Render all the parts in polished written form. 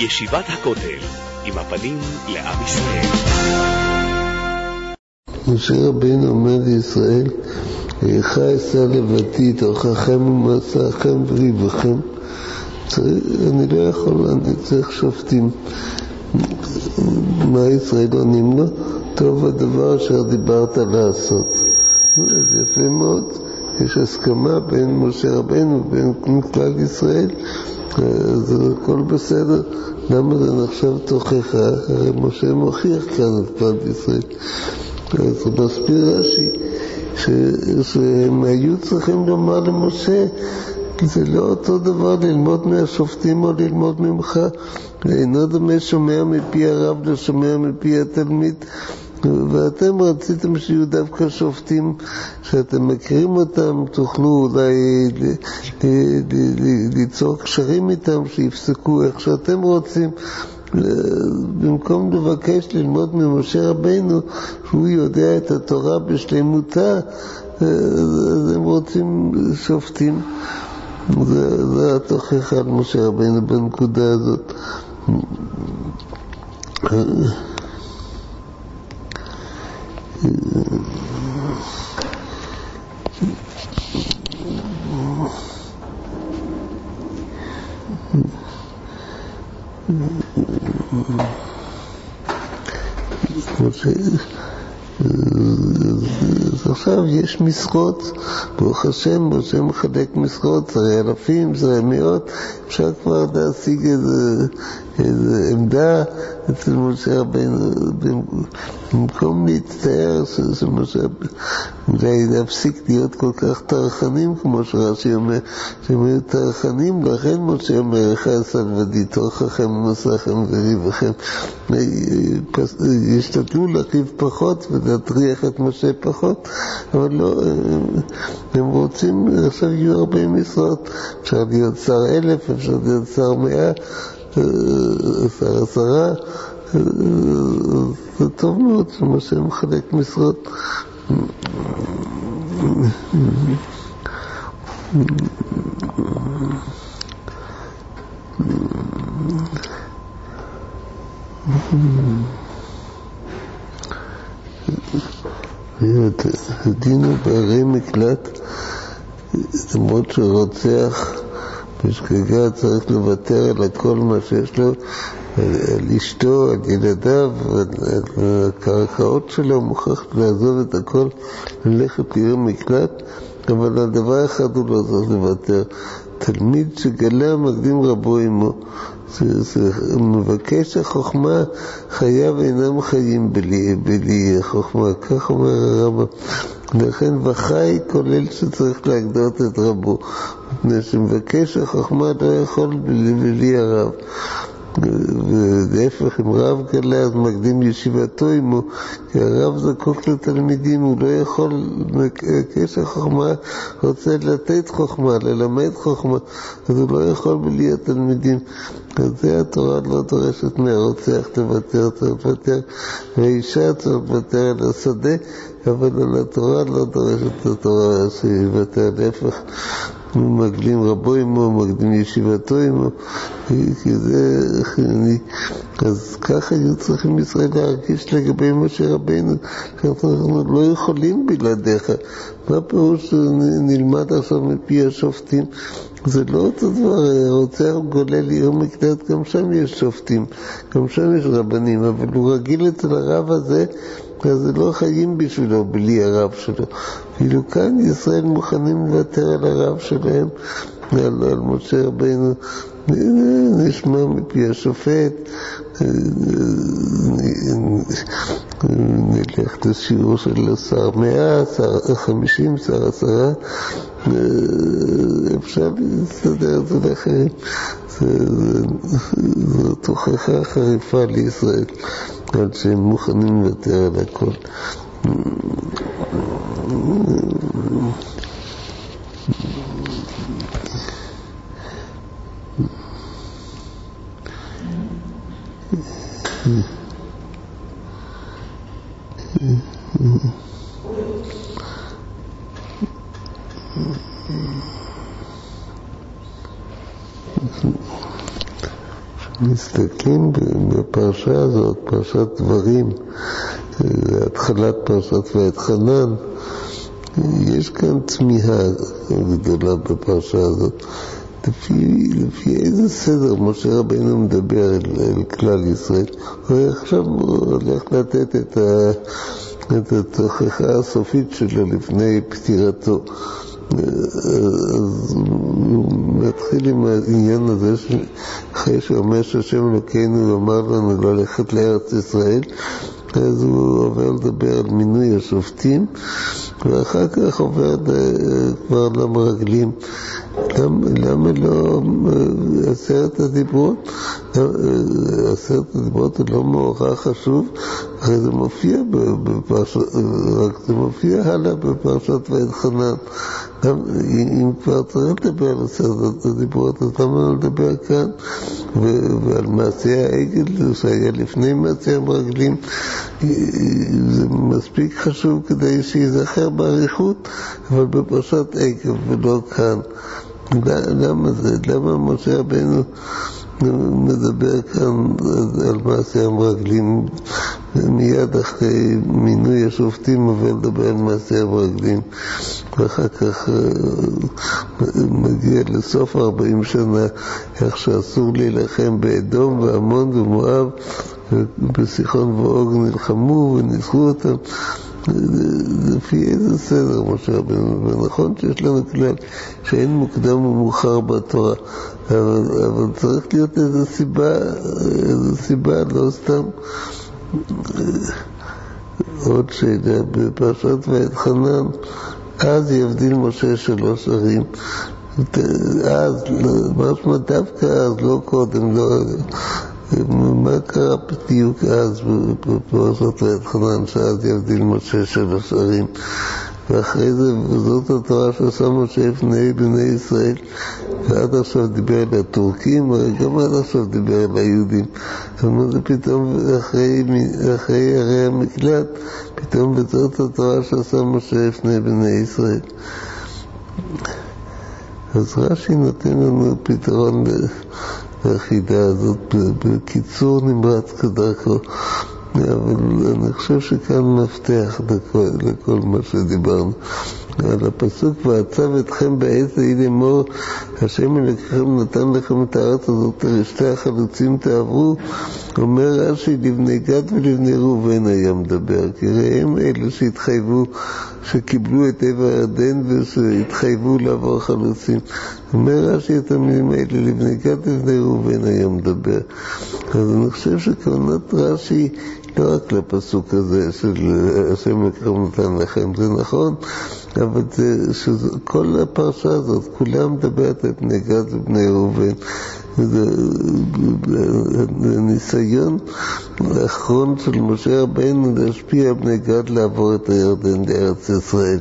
ישיבת הכותל, עם הפנים לעם ישראל. משה רבינו אומר לישראל, איכה אשא לבדי תוככם ומסעכם וריבכם. אני לא יכול, אני צריך שופטים. מה ישראל עונים לו? טוב הדבר אשר דיברת לעשות. זה יפה מאוד, יש הסכמה בין משה רבינו ובין כלל ישראל, אז הכל בסדר. למה זה נחשב תוכחה? הרי משה מוכיח כאן את כלל ישראל. אז הוא מסביר רש"י שהם היו צריכים לומר למשה, זה לא אותו דבר ללמוד מהשופטים או ללמוד ממך. אינו דומה שומע מפי הרב לשומע מפי התלמיד. ואתם רציתם שיהיו דווקא שופטים שאתם מכירים אותם, תוכלו אולי ליצור קשרים איתם שיפסקו איך שאתם רוצים. במקום לבקש ללמוד ממשה רבינו שהוא יודע את התורה בשלמותה, אז הם רוצים שופטים. זה התוכחה על משה רבינו בנקודה הזאת. אז עכשיו יש משרות, ברוך השם, משה מחלק משרות, זה אלפים, זה מאות, אפשר כבר להשיג איזה עמדה אצל משה רבינו, במקום להצטער שמשה אולי להפסיק להיות כל כך תרחנים, כמו שרש"י אומר, שהם היו תרחנים, לכן משה אומר, איכה אשא לבדי תוככם ומסעכם וריבכם. ישתדלו להריב פחות ולהטריח את משה פחות, אבל לא, הם רוצים, עכשיו יהיו הרבה משרות, אפשר להיות שר 1000, אפשר להיות שר 100, שר 10, זה טוב מאוד שמשה מחלק משרות. הדין הוא בערי מקלט, למרות שהוא רוצח בשגגה, צריך לוותר על הכל מה שיש לו, על אשתו, על ילדיו, על הקרקעות שלו, הוא מוכרח לעזוב את הכל, ללכת לעיר מקלט, אבל על דבר אחד הוא לא צריך לוותר. תלמיד שגלה מקדים רבו עמו, מבקש החוכמה, חייו אינם חיים בלי החוכמה, כך אומר הרב. לכן וחי כולל שצריך להגדות את רבו, מפני שמבקש החוכמה לא יכול בלי הרב. ולהפך, אם רב גלה אז מקדים ישיבתו עמו, כי הרב זקוק לתלמידים, הוא לא יכול, מבקש החוכמה רוצה לתת חוכמה, ללמד חוכמה, אז הוא לא יכול בלי התלמידים. אז זה התורה לא דורשת מהרוצח לוותר, צריך לוותר, והאישה צריך לוותר על השדה, אבל על התורה לא דורשת התורה שיוותר, להפך, מגלים רבו עמו, מקדים ישיבתו עמו, כי זה חיוני. אז ככה היו צריכים ישראל להרגיש לגבי משה רבינו, שאנחנו לא יכולים בלעדיך. מה פירוש נלמד עכשיו מפי השופטים? זה לא אותו דבר, רוצח גולל עיר מקלט, גם שם יש שופטים, גם שם יש רבנים, אבל הוא רגיל אצל הרב הזה, אז לא חיים בשבילו בלי הרב שלו. אפילו כאן ישראל מוכנים לוותר על הרב שלהם, על משה רבינו. נשמע מפי השופט, נלך לשיעור של שר 100, שר 50, שר 10, אפשר להסתדר את זה לאחרים. זו תוכחה חריפה לישראל, עד שהם מוכנים לוותר על הכל. מסתכלים בפרשה הזאת, פרשת דברים, התחלת פרשת ואתחנן, יש כאן תמיהה גדולה בפרשה הזאת. לפי איזה סדר משה רבינו מדבר אל כלל ישראל? עכשיו הוא הולך לתת את התוכחה הסופית שלו לפני פטירתו. אז הוא מתחיל עם העניין הזה אחרי שאומר שהשם אלוקינו אמר לנו ללכת לארץ ישראל, אז הוא עובר לדבר על מינוי השופטים, ואחר כך עובר כבר למרגלים. למה לא 10 הדיברות? 10 הדיברות הוא לא מאורע חשוב, הרי זה מופיע רק זה מופיע הלאה בפרשת ואתחנן. אם כבר צריך לדבר על 10 הדיברות, אז למה לא לדבר כאן? ועל מעשה העגל שהיה לפני מעשה המרגלים, זה מספיק חשוב כדי שיזכר באריכות, אבל בפרשת עגל ולא כאן. למה זה? למה משה רבינו מדבר כאן על מעשה המרגלים, מיד אחרי מינוי השופטים עובר לדבר על מעשה המרגלים, ואחר כך מגיע לסוף 40 שנה, איך שאסור להילחם באדום ועמון ומואב, בסיחון ואוג נלחמו וניצחו אותם. לפי איזה סדר משה רבינו? ונכון שיש לנו כלל שאין מוקדם ומאוחר בתורה, אבל צריך להיות איזו סיבה, לא סתם. עוד שאלה בפרשת ואתחנן, אז יבדיל משה 3 ערים. אז, משמע דווקא אז, לא קודם, לא... מה קרה בדיוק אז בפרשת ואתחנן, שאז יבדיל משה 3 ערים? ואחרי זה, וזאת התורה שעשה משה לפני בני ישראל, ועד עכשיו דיבר על הטורקים, גם עד עכשיו דיבר על היהודים. אבל זה פתאום, אחרי ערי המקלט, פתאום וזאת התורה שעשה משה לפני בני ישראל. אז רש"י נותן לנו פתרון לחידה הזאת בקיצור נמרץ כדרכו, אבל אני חושב שכאן מפתח לכל מה שדיברנו. על הפסוק, ועצב אתכם בעת ההיא לאמור, השם אלוקיכם נתן לכם את הארץ הזאת, לשתי החלוצים תעברו. אומר רש"י, לבני גד ולבני ראובן היה מדבר, כי הם אלה שהתחייבו, שקיבלו את עבר הירדן ושהתחייבו לעבור חלוצים. אומר רש"י את המילים האלה, לבני גד ולבני ראובן היה מדבר. אז אני חושב שכוונת רש"י לא רק לפסוק הזה של השם אלוקיכם נתן לכם, זה נכון, אבל כל הפרשה הזאת, כולם מדברת את בני גד ובני ראובן. זה ניסיון האחרון של משה רבינו להשפיע על בני גד לעבור את הירדן לארץ ישראל.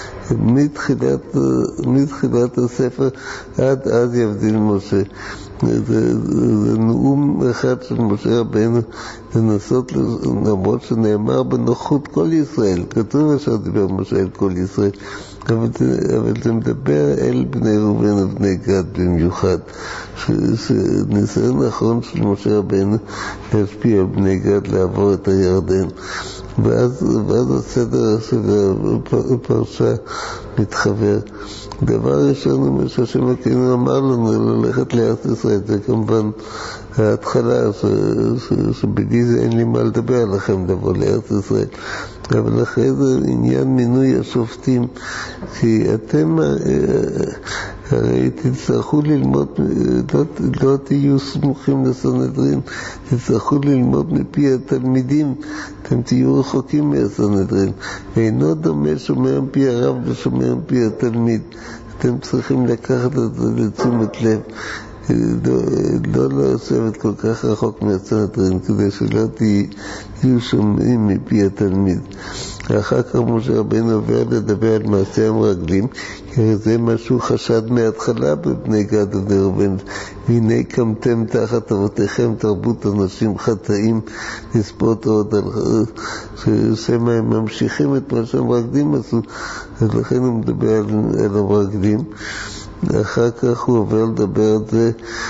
מתחילת הספר עד אז יבדיל משה. זה נאום אחד של משה רבינו לנסות, למרות שנאמר בנוחות כל ישראל, כתוב אשר דיבר משה אל כל ישראל, אבל זה מדבר אל בני ראובן ובני גד במיוחד, שניסיון האחרון של משה רבינו להשפיע על בני גד לעבור את הירדן. ואז הסדר של הפרשה מתחבר. דבר ראשון, אומר שהשם אלוקינו אמר לנו ללכת לארץ ישראל, זה כמובן ההתחלה, שבלי זה אין לי מה לדבר לכם לבוא לארץ ישראל. אבל אחרי זה עניין מינוי השופטים, כי אתם הרי תצטרכו ללמוד, לא תהיו סמוכים לסנהדרין, תצטרכו ללמוד מפי התלמידים, אתם תהיו רחוקים מהסנהדרין. ואינו דומה שומע מפי הרב ושומע מפי התלמיד. אתם צריכים לקחת את זה לתשומת לב, לא לשבת כל כך רחוק מהסנהדרין, כדי שלא תהיו שומעים מפי התלמיד. אחר כך משה רבינו עובר לדבר על מעשה המרגלים, כי זה משהו חשד מההתחלה בבני גד ובני ראובן. והנה קמתם תחת אבותיכם תרבות אנשים חטאים לספות עוד, ששמה הם ממשיכים את מה שהמרגלים עשו, אז לכן הוא מדבר על המרגלים. אחר כך הוא עובר לדבר על זה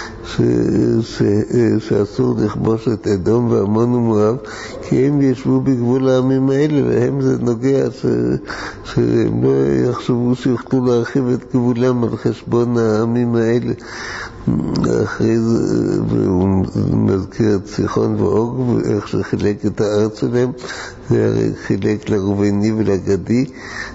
שאסור לכבוש את אדום ועמון ומואב, כי הם ישבו בגבול העמים האלה, והם זה נוגע שהם לא יחשבו שיוכלו להרחיב את גבולם על חשבון העמים האלה. אחרי זה הוא מזכיר את סיחון ואוג ואיך שחילק את הארץ שלהם, והרי חילק לרובני ולגדי,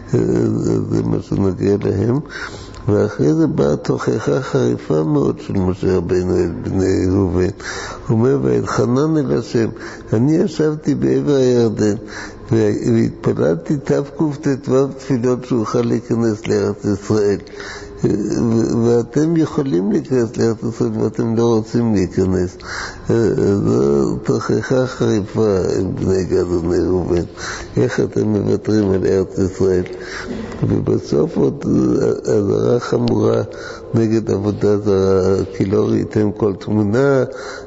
זה מה שנוגע להם. ואחרי זה באה תוכחה חריפה מאוד של משה רבינו אל בני ראובן. הוא אומר, ואתחנן אל השם, אני ישבתי בעבר הירדן והתפללתי תקט"ו תפילות שאוכל להיכנס לארץ ישראל, ואתם יכולים להיכנס לארץ ישראל ואתם לא רוצים להיכנס. זו תוכחה חריפה אל בני גד ובני ראובן, איך אתם מוותרים על ארץ ישראל. ובסוף עוד אזהרה חמורה נגד עבודה זרה, כי לא ראיתם כל תמונה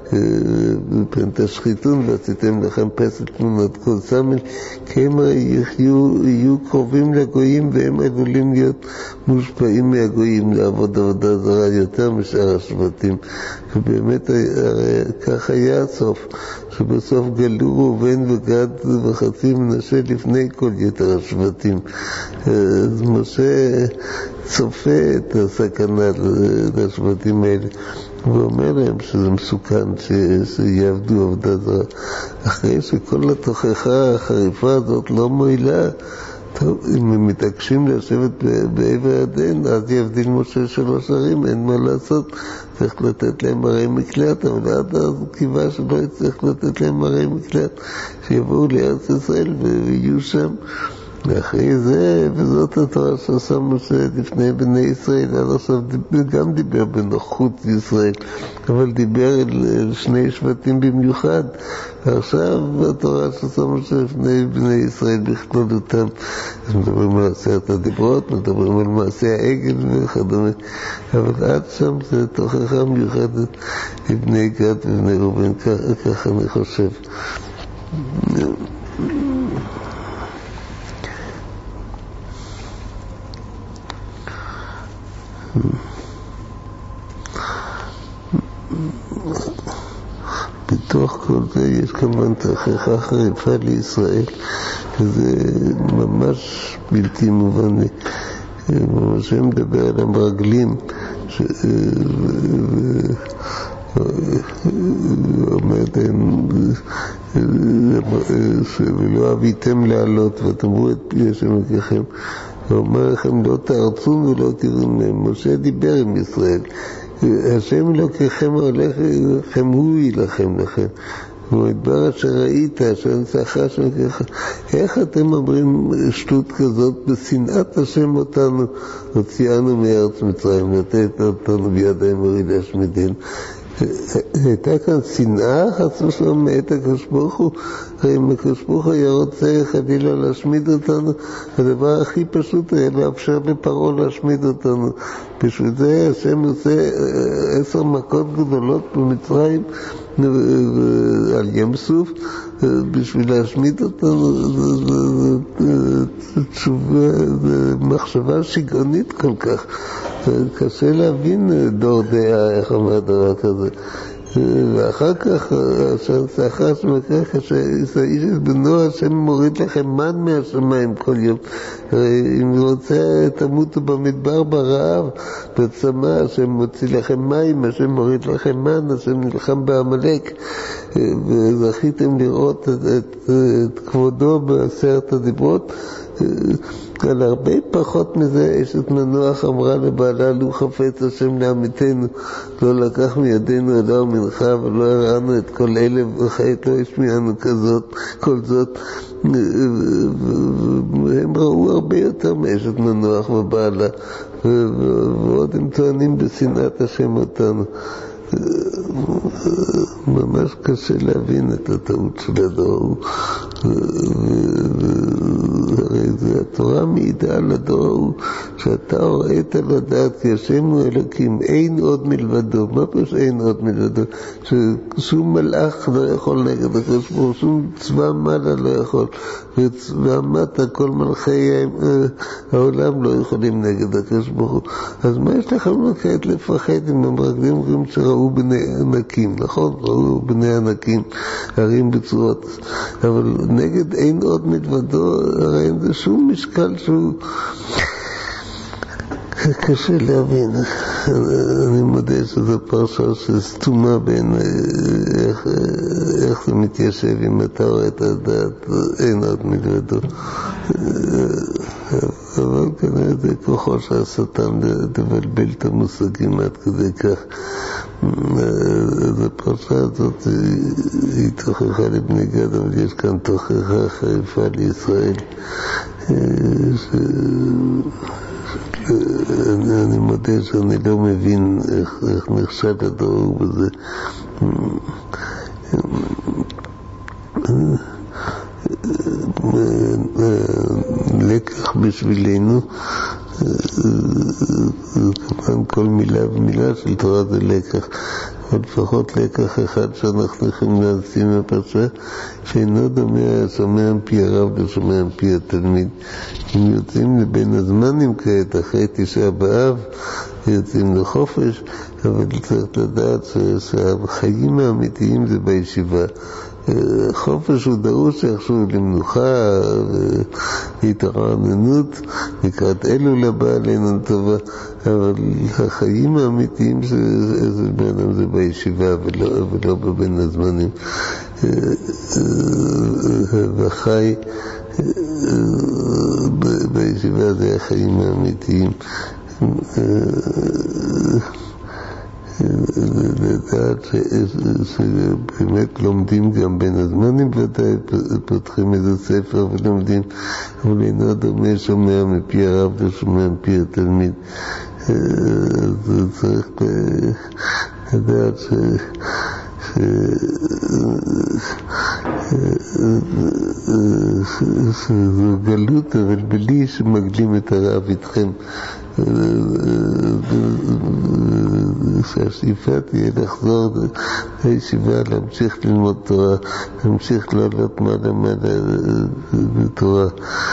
פן תשחיתון ועשיתם לכם פסל תמונות כל סמל, כי הם יהיו קרובים לגויים והם עלולים להיות מושפעים מהגויים לעבוד עבודה זרה יותר משאר השבטים. ובאמת כך היה הסוף, שבסוף גלו ראובן וגד וחצי מנשה לפני כל יתר השבטים. אז משה צופה את הסכנה לשבטים האלה ואומר להם שזה מסוכן שיעבדו עבודה זרה. אחרי שכל התוכחה החריפה הזאת לא מועילה, טוב, אם הם מתעקשים לשבת בעבר הירדן, אז יבדיל משה 3 ערים, אין מה לעשות, צריך לתת להם ערי מקלט, אבל עד אז קיווה שלא יצטרך לתת להם ערי מקלט, שיבואו לארץ ישראל ויהיו שם. ואחרי זה, וזאת התורה שעשה משה לפני בני ישראל, עד עכשיו גם דיבר בנוחות ישראל, אבל דיבר אל 2 שבטים במיוחד. ועכשיו התורה שעשה משה לפני בני ישראל בכללותם. אז מדברים על 10 הדיברות, מדברים על מעשה העגל וכדומה, אבל עד שם זה תוכחה מיוחדת לבני גד ובני ראובן, כך אני חושב. בתוך כל זה יש כמובן תוכחה חריפה לישראל, וזה ממש בלתי מובן. ממש מדבר על המרגלים, אומרת ולא אביתם לעלות ותאמרו את פי השם אלוקיכם, ואומר לכם לא תארצון ולא תראו. משה דיבר עם ישראל, השם אלוקיכם הולך לכם, הוא ילחם לכם. ומדבר אשר ראית, אשר נצחה שם ככה. איך אתם אומרים שטות כזאת? בשנאת השם אותנו הוציאנו מארץ מצרים, לתת אותנו בידיים ולהשמידנו. הייתה כאן שנאה, חס ושלום, מאת הקדוש ברוך הוא. הרי אם הקדוש ברוך הוא היה רוצה חלילה להשמיד אותנו, הדבר הכי פשוט היה לאפשר לפרעה להשמיד אותנו. בשביל זה השם עושה 10 מכות גדולות במצרים על ים סוף בשביל להשמיד אותנו. זו מחשבה שיגעונית כל כך, קשה להבין דור דעה איך אומר דבר כזה. ואחר כך השחר שמקרה כשאיש בנו השם מוריד לכם מן מהשמיים כל יום. אם רוצה תמותו במדבר ברעב בצמא, השם מוציא לכם מים, השם מוריד לכם מן, השם נלחם בעמלק. וזכיתם לראות את כבודו ב10 הדיברות. על הרבה פחות מזה אשת מנוח אמרה לבעלה, לו חפץ השם לעמיתנו, לא לקח מידינו אלה ומנחה ולא הראינו את כל אלה וחיית לא השמיענו כל זאת. הם ראו הרבה יותר מאשת מנוח ובעלה, ועוד הם טוענים בשנאת השם אותנו. ממש קשה להבין את הטעות של הדור. הרי התורה מעידה על הדור כשאתה ראית לדעת כי השם הוא אלוקים, אין עוד מלבדו. מה פשוט אין עוד מלבדו? ששום מלאך לא יכול נגד הקדוש ברוך הוא, שום צבא מעלה לא יכול, וצבא מטה, כל מלכי העולם לא יכולים נגד הקדוש ברוך הוא. אז מה יש לכם כעת לפחד אם המרגלים אומרים שראו בני ענקים, נכון? ראו בני ענקים, הרים בצורות, אבל נגד אין עוד מלבדו, הרי אין זה שום משקל שהוא קשה להבין. אני מודה שזו פרשה שסתומה בין איך זה מתיישב אם אתה רואה את הדעת, אין עוד מלבדו. אבל כנראה זה כוחו של השטן לבלבל את המושגים עד כדי כך. אז הפרשה הזאת היא תוכחה לבני גד, אבל יש כאן תוכחה חריפה לישראל. אני מודה שאני לא מבין איך נכשל הדור בזה. לקח בשבילנו, כמובן כל מילה ומילה של תורה זה לקח, אבל לפחות לקח אחד שאנחנו יכולים להציע מהפרשה, שאינו דומה השומע מפי הרב לשומע מפי התלמיד. אם יוצאים לבין הזמנים כעת, אחרי תשעה באב, יוצאים לחופש, אבל צריך לדעת שהחיים האמיתיים זה בישיבה. חופש הוא דרוש איכשהו למנוחה והתרעננות לקראת אלו לבא עלינו טובה, אבל החיים האמיתיים של בן זה בישיבה ולא בבין הזמנים. והחי בישיבה זה החיים האמיתיים. לדעת שבאמת לומדים גם בין הזמנים, ודאי פותחים איזה ספר ולומדים, אבל אינו דומה שומע מפי הרב לשומע מפי התלמיד. אז צריך לדעת שזו גלות, אבל בלי שמגלים את הרב איתכם, שהשאיפה תהיה לחזור לישיבה, להמשיך ללמוד תורה, להמשיך לעלות מעלה בתורה.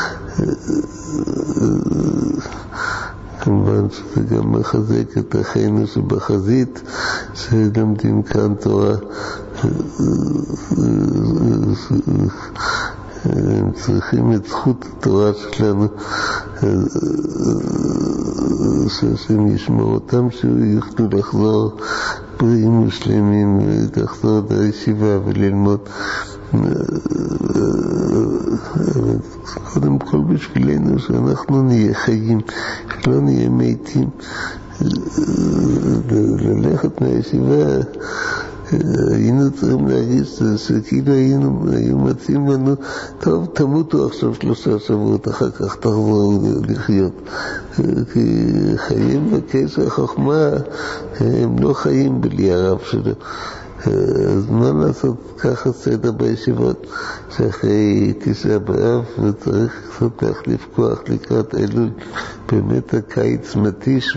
כמובן שזה גם מחזק את אחינו שבחזית שלמדים כאן תורה. הם צריכים את זכות התורה שלנו, שהשם ישמור אותם, שיוכלו לחזור בריאים ושלמים, לחזור לישיבה וללמוד. קודם כל בשבילנו שאנחנו נהיה חיים, שלא נהיה מתים. ללכת מהישיבה היינו צריכים להרגיש שכאילו היו מציעים לנו, טוב, תמותו עכשיו 3 שבועות, אחר כך תחזרו לחיות. כי חיים בקשר החוכמה, הם לא חיים בלי הרב שלו. אז מה לעשות? ככה סדר בישיבות, שאחרי תשעה באב וצריך קצת להחליף כוח לקראת אלול. באמת הקיץ מתיש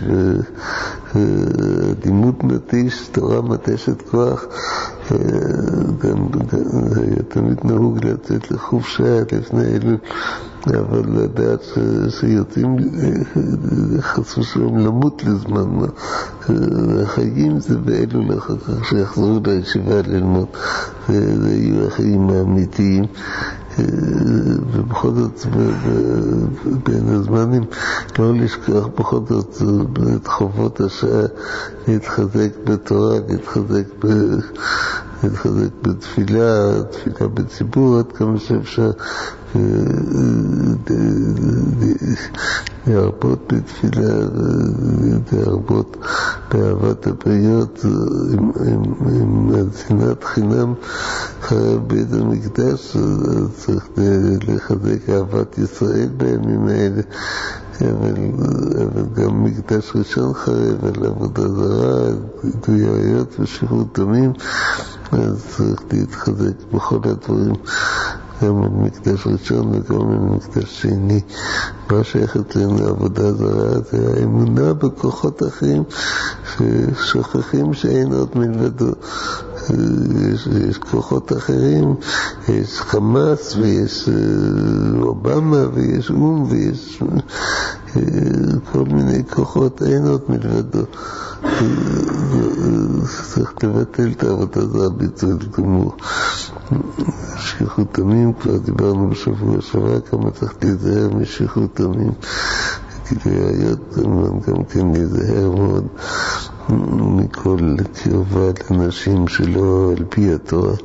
ולימוד מתיש, תורה מתשת כוח. גם היה תמיד נהוג לצאת לחופשה לפני אלול, אבל לדעת שיוצאים חס ושלום למות לזמן מה. החיים זה באלול אחר כך שיחזרו לישיבה ללמוד, זה יהיו החיים האמיתיים. ובכל זאת בין הזמנים לא לשכוח בכל זאת את חובות השעה, להתחזק בתורה, להתחזק בתפילה בציבור עד כמה שאפשר, להרבות בתפילה, להרבות באהבת הבריות, עם שנאת חינם חרב בית המקדש. צריך לחזק אהבת ישראל בימים האלה, אבל גם מקדש ראשון חרב על עבודה זרה, גילוי עריות ושפיכות דמים, אז צריך להתחזק בכל הדברים, גם על מקדש ראשון וגם על מקדש שני. מה שייכת לעבודה זרה? זה האמונה בכוחות אחרים ששוכחים שאין עוד מלבדו. יש כוחות אחרים, יש חמאס ויש אובמה ויש אום ויש כל מיני כוחות, אין עוד מלבדו. צריך לבטל את העבודה זרה ביטול גמור. שפיכות דמים, כבר דיברנו בשבוע שעבר כמה צריך להיזהר משפיכות דמים, כדי להיות גם כן להיזהר מאוד מכל קרבה לנשים שלא על פי התורה.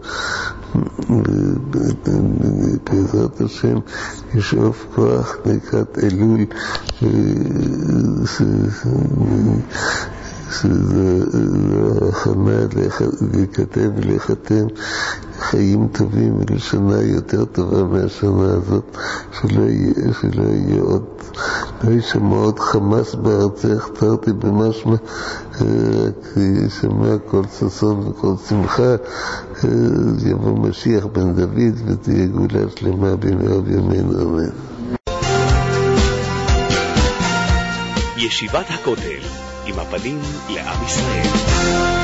בעזרת השם ישאוף כוח לקראת אלול, שזה הכנה להיכתב ולהיחתם חיים טובים ולשנה יותר טובה מהשנה הזאת, שלא יהיה עוד, לא ישמע עוד חמאס בארצך, תרתי במשמע, רק ישמע כל ששון וכל שמחה, יבוא משיח בן דוד ותהיה גאולה שלמה במהרה בימינו אמן. ישיבת הכותל עם הפנים לעם ישראל.